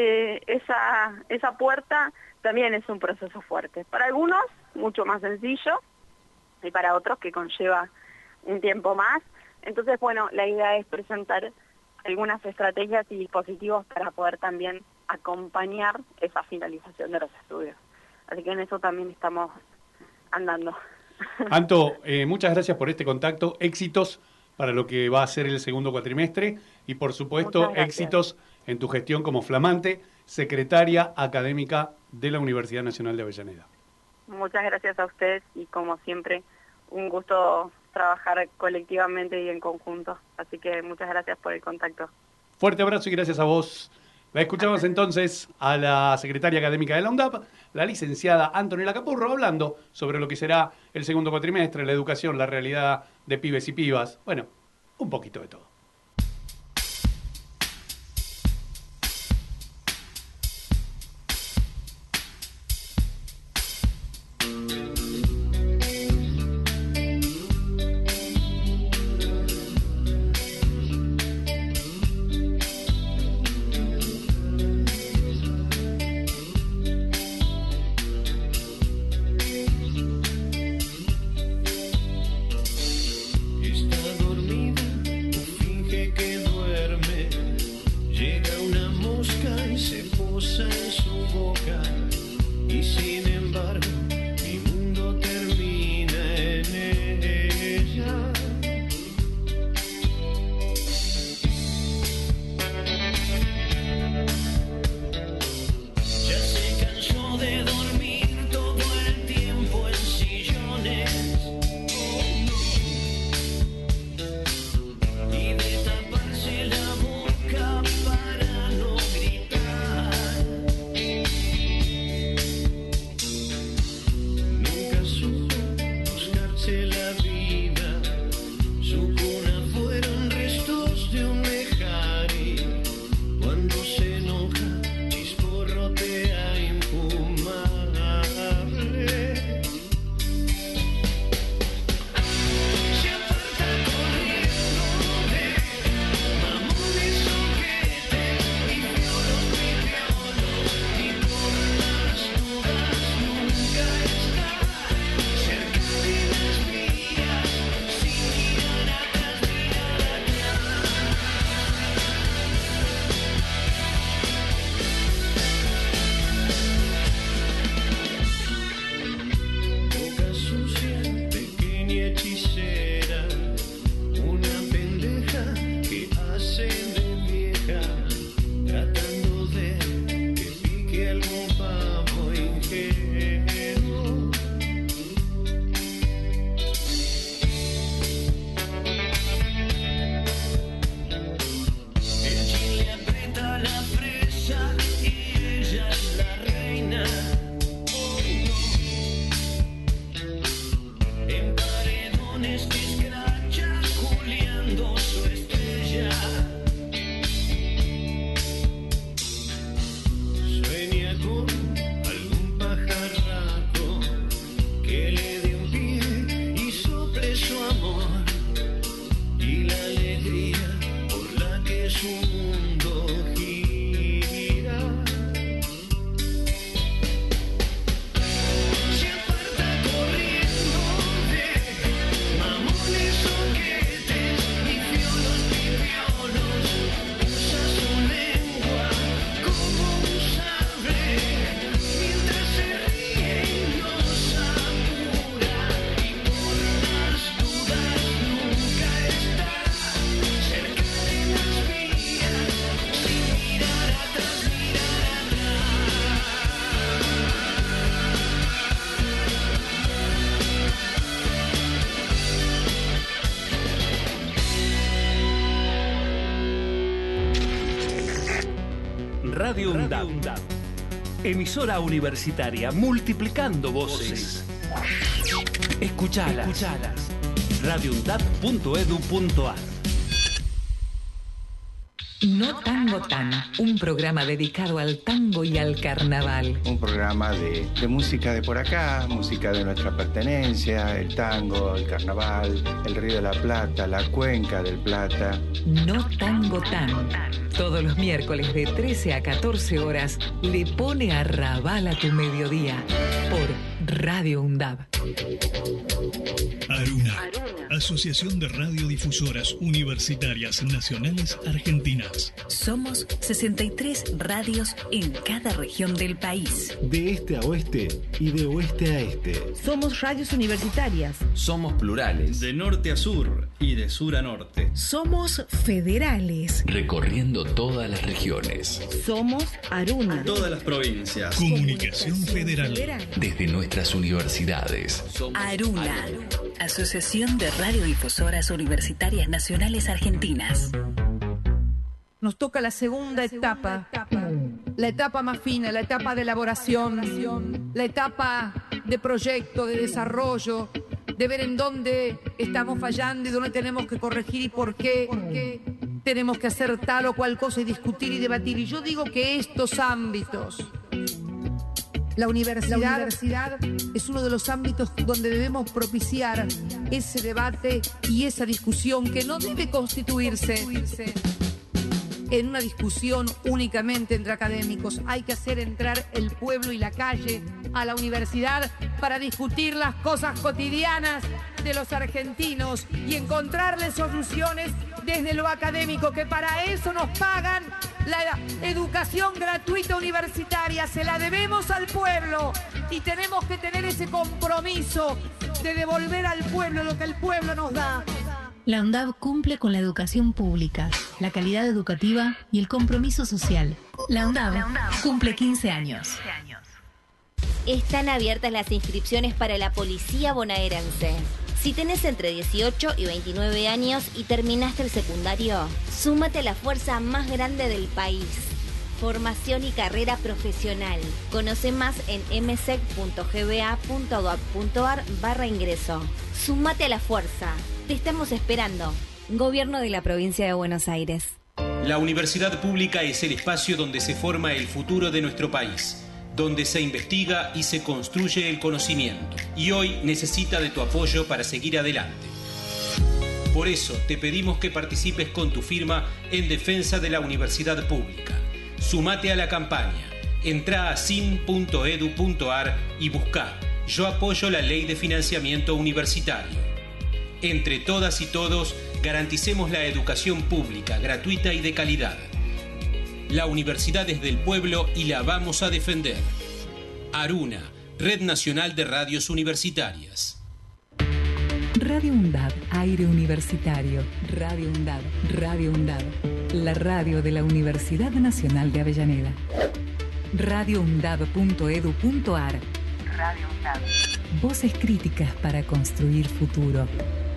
esa puerta también es un proceso fuerte. Para algunos, mucho más sencillo, y para otros que conlleva un tiempo más. Entonces, bueno, la idea es presentar algunas estrategias y dispositivos para poder también acompañar esa finalización de los estudios. Así que en eso también estamos andando. Anto, muchas gracias por este contacto. Éxitos para lo que va a ser el segundo cuatrimestre y, por supuesto, éxitos en tu gestión como flamante secretaria académica de la Universidad Nacional de Avellaneda. Muchas gracias a ustedes y, como siempre, un gusto trabajar colectivamente y en conjunto. Así que muchas gracias por el contacto. Fuerte abrazo y gracias a vos. La escuchamos entonces a la secretaria académica de la UNDAP, la licenciada Antonella Capurro, hablando sobre lo que será el segundo cuatrimestre, la educación, la realidad de pibes y pibas. Bueno, un poquito de todo. Está dormida, Radio UNDAB. Emisora universitaria multiplicando voces. Escuchalas. radioundab.edu.ar. No Tango Tan, un programa dedicado al tango y al carnaval. Un programa de música de por acá, música de nuestra pertenencia, el tango, el carnaval, el Río de la Plata, la Cuenca del Plata. No Tango Tan. Todos los miércoles de 13 a 14 horas le pone arrabal a tu mediodía por Radio UNDAB. Aruna, Asociación de Radiodifusoras Universitarias Nacionales Argentinas. Somos 63 radios en cada región del país. De este a oeste y de oeste a este. Somos radios universitarias. Somos plurales. De norte a sur y de sur a norte. Somos federales. Recorriendo todas las regiones. Somos Aruna. Todas las provincias. Comunicación Federal. Desde nuestras universidades. Aruna, Asociación de Radiodifusoras Universitarias Nacionales Argentinas. Nos toca la segunda etapa, la etapa más fina, la etapa de elaboración, la etapa de proyecto, de desarrollo, de ver en dónde estamos fallando y dónde tenemos que corregir y por qué tenemos que hacer tal o cual cosa y discutir y debatir. Y yo digo que estos ámbitos, la universidad es uno de los ámbitos donde debemos propiciar ese debate y esa discusión que no debe constituirse en una discusión únicamente entre académicos. Hay que hacer entrar el pueblo y la calle a la universidad para discutir las cosas cotidianas de los argentinos y encontrarles soluciones desde lo académico, que para eso nos pagan la educación gratuita universitaria. Se la debemos al pueblo y tenemos que tener ese compromiso de devolver al pueblo lo que el pueblo nos da. La UNDAB cumple con la educación pública, la calidad educativa y el compromiso social. La UNDAB cumple 15 años. Están abiertas las inscripciones para la Policía Bonaerense. Si tenés entre 18 y 29 años y terminaste el secundario, súmate a la fuerza más grande del país. Formación y carrera profesional. Conoce más en msec.gba.gov.ar/ingreso. Súmate a la fuerza. Te estamos esperando. Gobierno de la Provincia de Buenos Aires. La universidad pública es el espacio donde se forma el futuro de nuestro país, donde se investiga y se construye el conocimiento. Y hoy necesita de tu apoyo para seguir adelante. Por eso te pedimos que participes con tu firma en defensa de la universidad pública. Sumate a la campaña. Entrá a sin.edu.ar y buscá Yo apoyo la ley de financiamiento universitario. Entre todas y todos, garanticemos la educación pública, gratuita y de calidad. La universidad es del pueblo y la vamos a defender. Aruna, Red Nacional de Radios Universitarias. Radio UNDAB, aire universitario. Radio UNDAB, Radio UNDAB. La radio de la Universidad Nacional de Avellaneda. radioundab.edu.ar. Radio UNDAB. Voces críticas para construir futuro.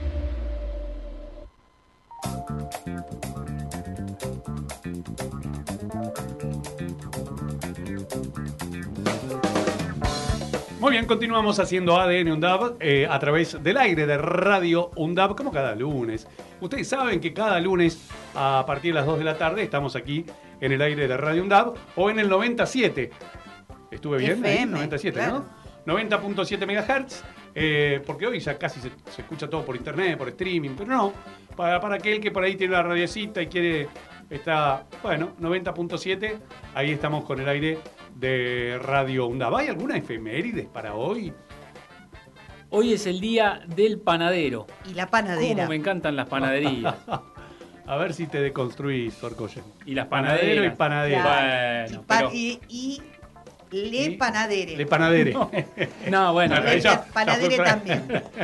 Muy bien, continuamos haciendo ADN UNDAB a través del aire de Radio UNDAB, como cada lunes. Ustedes saben que cada lunes a partir de las 2 de la tarde estamos aquí en el aire de Radio UNDAB o en el 97. ¿Estuve bien? FM, ahí, 97, claro. ¿no? 90.7 MHz, porque hoy ya casi se escucha todo por internet, por streaming, pero no, para aquel que por ahí tiene la radiocita y quiere, está, bueno, 90.7, ahí estamos con el aire de Radio UNDAB. ¿Hay alguna efemérides para hoy? Hoy es el día del panadero. Y la panadera. Cómo me encantan las panaderías. A ver si te deconstruís, Torcoyen. Y las Panadero panaderas. y panadera. Bueno, pero... Le panadere. Le panadere. No, bueno. Panadere también.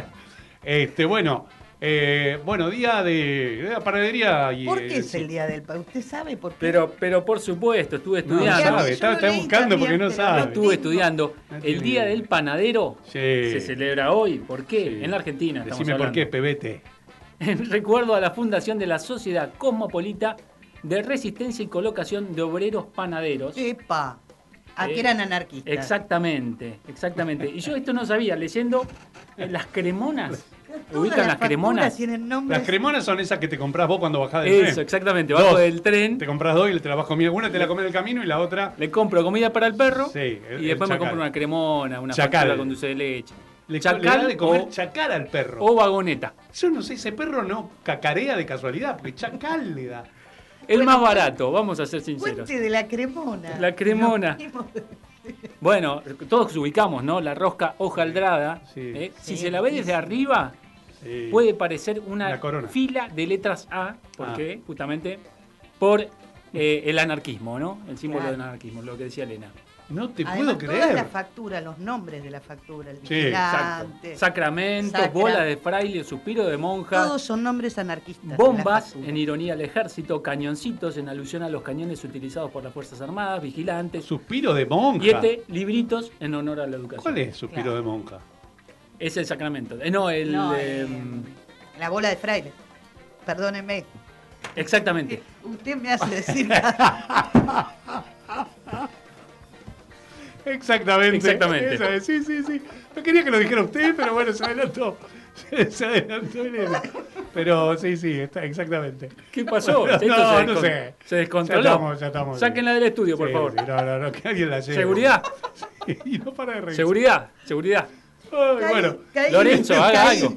Bueno, día de la panadería. Y, ¿Por qué es el día del pan? ¿Usted sabe por qué? Pero por supuesto, estuve estudiando. No sabe, está buscando porque no sabe. Estuve estudiando. El día del panadero se celebra hoy. ¿Por qué? Sí. En la Argentina. Decime por qué, pebete. En recuerdo a la fundación de la Sociedad Cosmopolita de resistencia y colocación de obreros panaderos. ¡Epa! Aquí eran anarquistas. Exactamente. Y yo esto no sabía, leyendo las cremonas. Todas ¿Ubican las cremonas? Tienen nombres. Las cremonas son esas que te compras vos cuando bajás del tren. Eso, exactamente, bajo del tren. Te compras dos y te las vas comiendo. Una te la comes en el camino y la otra... Le compro comida para el perro Sí, y después me compro una cremona, una Chacal. factura con dulce de leche. Le da de comer chacal al perro. O vagoneta. Yo no sé, ese perro no cacarea de casualidad, porque chacal le da. El más barato, vamos a ser sinceros. Cuente de la cremona. La cremona. Bueno, todos ubicamos, ¿no? La rosca hojaldrada. Si Sí, se la ve desde arriba, puede parecer una corona. fila de letras A, porque justamente por el anarquismo, ¿no? El símbolo Claro. del anarquismo, lo que decía Elena. No te Además, puedo todas creer. las facturas, los nombres de la factura, el Sí, exacto. vigilante, Sacramento, bola de fraile, suspiro de monja. todos son nombres anarquistas. Bombas, en ironía al ejército, cañoncitos, en alusión a los cañones utilizados por las Fuerzas Armadas, vigilantes. Suspiro de monja. Y libritos en honor a la educación. ¿Cuál es suspiro de monja? Es el Sacramento. La bola de fraile. Perdónenme. Exactamente. Usted me hace decir. Exactamente. Exactamente. Esa es, sí. No quería que lo dijera usted, pero bueno, se adelantó. Se adelantó Elena. Pero sí, está exactamente. ¿Qué pasó? No sé. Se descontroló. Ya estamos. Sáquenla del estudio, por favor. Sí, no, que alguien la lleve. ¿Seguridad? Sí, y no para de reír. Seguridad. Ay, bueno. Lorenzo, haga algo.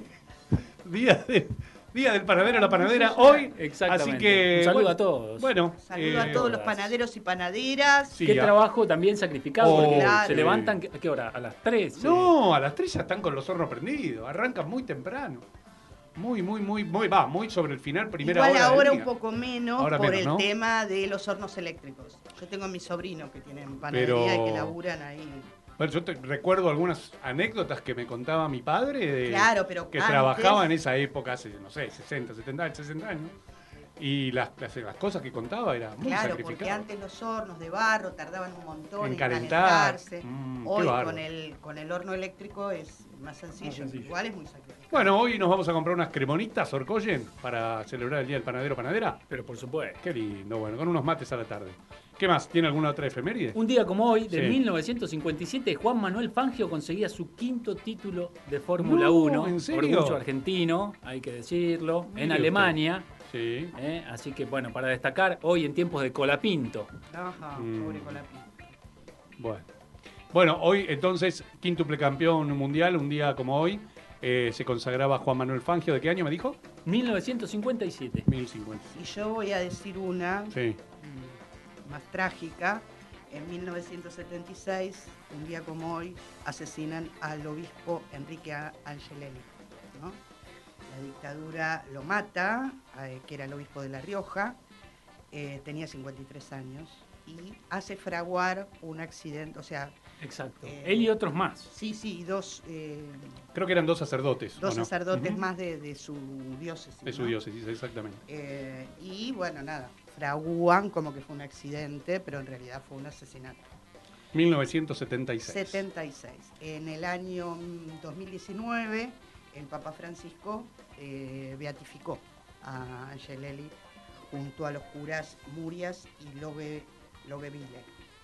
Día del panadero, la panadera, hoy. Exactamente. Así que, un saludo a todos. Bueno. Saludo a todos los panaderos y panaderas. Qué trabajo también sacrificado, porque claro. se levantan, ¿a qué hora? ¿A las 3? No, a las 3 ya están con los hornos prendidos. Arrancan muy temprano. Muy sobre el final, primera Igual hora. ahora del un día. poco menos Ahora por menos, el ¿no? tema de los hornos eléctricos. Yo tengo a mis sobrinos que tienen panadería y que laburan ahí. Bueno, yo recuerdo algunas anécdotas que me contaba mi padre Claro, pero que antes- trabajaba en esa época, hace, no sé, 60, 70, 60 años. Y las cosas que contaba era muy Claro, sacrificado. porque antes los hornos de barro tardaban un montón en En calentar. calentarse. Qué Hoy bárbaro. con el horno eléctrico es más sencillo. Igual es muy sacrificado. Bueno, hoy nos vamos a comprar unas cremonitas Orcoyen para celebrar el Día del Panadero Panadera. Pero por supuesto. Qué lindo, bueno, con unos mates a la tarde. ¿Qué más? ¿Tiene alguna otra efeméride? Un día como hoy, de Sí. 1957, Juan Manuel Fangio conseguía su 5º título de Fórmula No, 1. ¿en serio? Orgullo argentino, hay que decirlo, Mire en usted. Alemania. Sí. Así que, bueno, para destacar, hoy en tiempos de Colapinto. Ajá, pobre Colapinto. Bueno, hoy entonces, quíntuple campeón mundial, un día como hoy, se consagraba Juan Manuel Fangio. ¿De qué año me dijo? 1957. 1050. Y yo voy a decir una Sí. más trágica. En 1976, un día como hoy, asesinan al obispo Enrique Angelelli, ¿no? La dictadura lo mata, que era el obispo de La Rioja, tenía 53 años y hace fraguar un accidente, o sea... Exacto. Él y otros más. Sí, dos... Creo que eran dos sacerdotes. dos ¿o no? sacerdotes Ujú. más de su diócesis. De su ¿no? diócesis, exactamente. Y bueno, nada, fragúan como que fue un accidente, pero en realidad fue un asesinato. 1976. 76. En el año 2019, el Papa Francisco beatificó a Angelelli junto a los curas Murias y Logueville.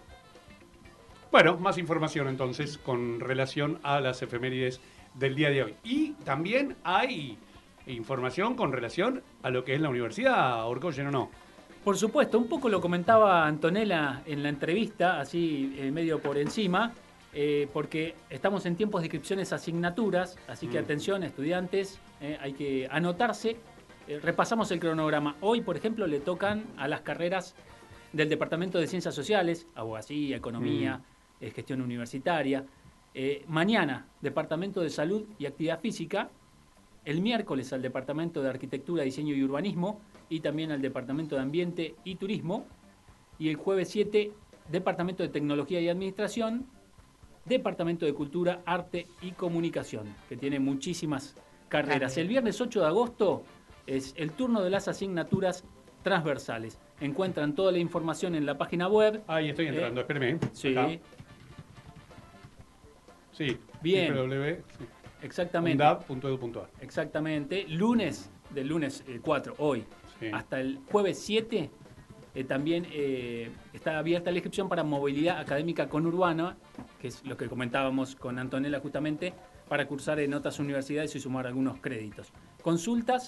Bueno, más información entonces con relación a las efemérides del día de hoy. Y también hay información con relación a lo que es la universidad, Orcoyen, ¿o no? Por supuesto, un poco lo comentaba Antonella en la entrevista, así medio por encima, porque estamos en tiempos de inscripciones a asignaturas, así que atención, estudiantes, hay que anotarse. Repasamos el cronograma. Hoy, por ejemplo, le tocan a las carreras del Departamento de Ciencias Sociales, Abogacía, Economía, Gestión Universitaria. Mañana, Departamento de Salud y Actividad Física. El miércoles al Departamento de Arquitectura, Diseño y Urbanismo y también al Departamento de Ambiente y Turismo. Y el jueves 7, Departamento de Tecnología y Administración, Departamento de Cultura, Arte y Comunicación, que tiene muchísimas carreras. El viernes 8 de agosto es el turno de las asignaturas transversales. Encuentran toda la información en la página web. Ahí estoy entrando, espéreme. Sí. Acá. Sí. Bien. sí. Exactamente. undab.edu.ar. Exactamente. Lunes, del lunes 4, hoy, Sí. hasta el jueves 7, También está abierta la inscripción para movilidad académica conurbana, que es lo que comentábamos con Antonella justamente, para cursar en otras universidades y sumar algunos créditos. Consultas,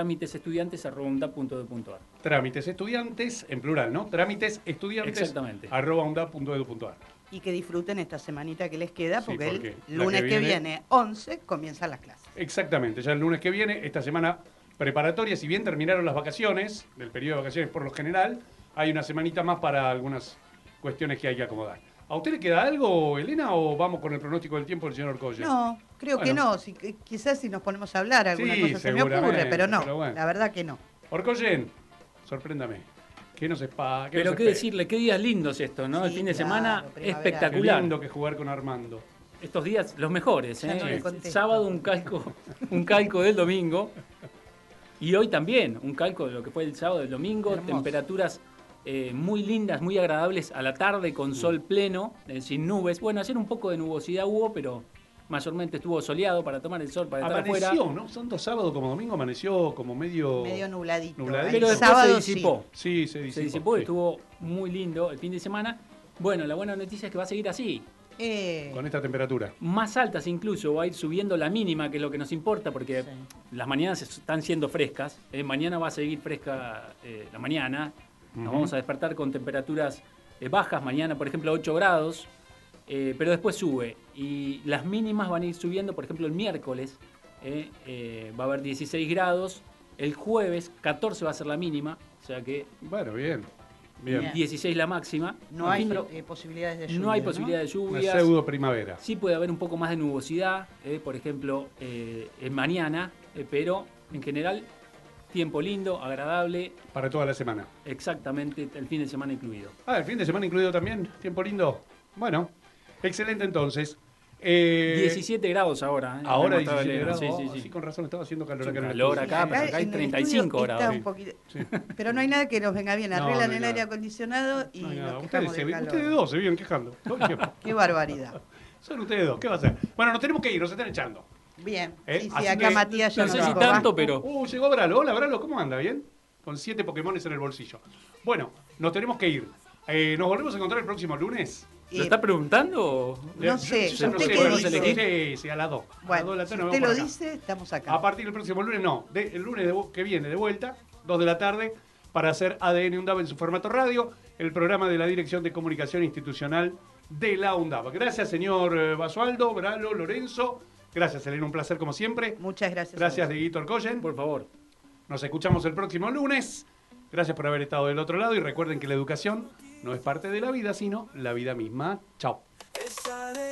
trámitesestudiantes@undab.edu.ar. Trámites estudiantes, en plural, ¿no? Trámites estudiantes Exactamente. @undab.edu.ar. Y que disfruten esta semanita que les queda, Sí, porque porque el la lunes que que viene- viene, 11, comienzan las clases. Exactamente, ya el lunes que viene, esta semana preparatoria, si bien terminaron las vacaciones, del periodo de vacaciones por lo general, hay una semanita más para algunas cuestiones que hay que acomodar. ¿A usted le queda algo, Elena, o vamos con el pronóstico del tiempo del señor Orcolle? No, creo que Bueno. no. Quizás si nos ponemos a hablar, alguna Sí, cosa se me ocurre, seguramente, pero no, pero bueno. la verdad que no. Orcollen, sorpréndame. ¿Qué nos espera? Pero qué decirle, qué días lindos estos, ¿no? El fin de semana espectacular. Qué lindo que jugar con Armando. Estos días los mejores, Ya no le contesto. Sábado un calco del domingo. Y hoy también, un calco de lo que fue el sábado del domingo. Hermoso. Temperaturas muy lindas, muy agradables a la tarde con sol pleno, sin nubes. Bueno, ayer un poco de nubosidad hubo, pero mayormente estuvo soleado para tomar el sol, para estar afuera. Amaneció, ¿no? Tanto sábado como domingo amaneció como medio nubladito. Pero después sábado se disipó. Sí, se disipó. Se disipó y sí. estuvo muy lindo el fin de semana. Bueno, la buena noticia es que va a seguir así. Con esta temperatura. Más altas incluso, va a ir subiendo la mínima, que es lo que nos importa, porque las mañanas están siendo frescas. Mañana va a seguir fresca la mañana. Nos vamos a despertar con temperaturas bajas. Mañana, por ejemplo, 8 grados. Pero después sube. Y las mínimas van a ir subiendo, por ejemplo, el miércoles va a haber 16 grados. El jueves, 14 va a ser la mínima. O sea que... Bueno, bien. 16 la máxima. No hay posibilidades de lluvia. No hay posibilidad de lluvias. Una pseudo primavera. Sí puede haber un poco más de nubosidad, por ejemplo, mañana, pero en general tiempo lindo, agradable. Para toda la semana. Exactamente, el fin de semana incluido. Ah, el fin de semana incluido también. Tiempo lindo. Bueno, excelente entonces. 17 grados ahora. Ahora Hemos estado 17 grados. Sí. Sí, con razón, estaba haciendo calor acá. Calor acá, pero acá hay en el 35 estudio grados. está un poquito- Pero no hay nada que nos venga bien. No, Arreglan no hay el nada. aire acondicionado y No, nos no, quejamos del calor. ustedes dos se vienen quejando. todo el tiempo. Qué barbaridad. Son ustedes dos, ¿qué va a hacer? Bueno, nos tenemos que ir, nos están echando. Bien. Sí, Así acá que- Matías ya no sé nos si dijo, tanto, va. pero... Llegó Bralo. Hola, Bralo, ¿cómo anda? ¿Bien? Con 7 Pokémones en el bolsillo. Bueno, nos tenemos que ir. ¿Nos volvemos a encontrar el próximo lunes? ¿Lo está preguntando? No sé, Yo ¿usted qué bueno, dice? sí, a las 2. Bueno, si usted lo dice, estamos acá. A partir del próximo lunes, no. El lunes que viene de vuelta, 2 de la tarde, para hacer ADN UNDAB en su formato radio, el programa de la Dirección de Comunicación Institucional de la UNDAB. Gracias, señor Basualdo, Bralo, Lorenzo. Gracias, Elena, un placer como siempre. Muchas gracias. Gracias, Dieguito Orcollen. Por favor. Nos escuchamos el próximo lunes. Gracias por haber estado del otro lado y recuerden que la educación no es parte de la vida, sino la vida misma. Chao. Esa de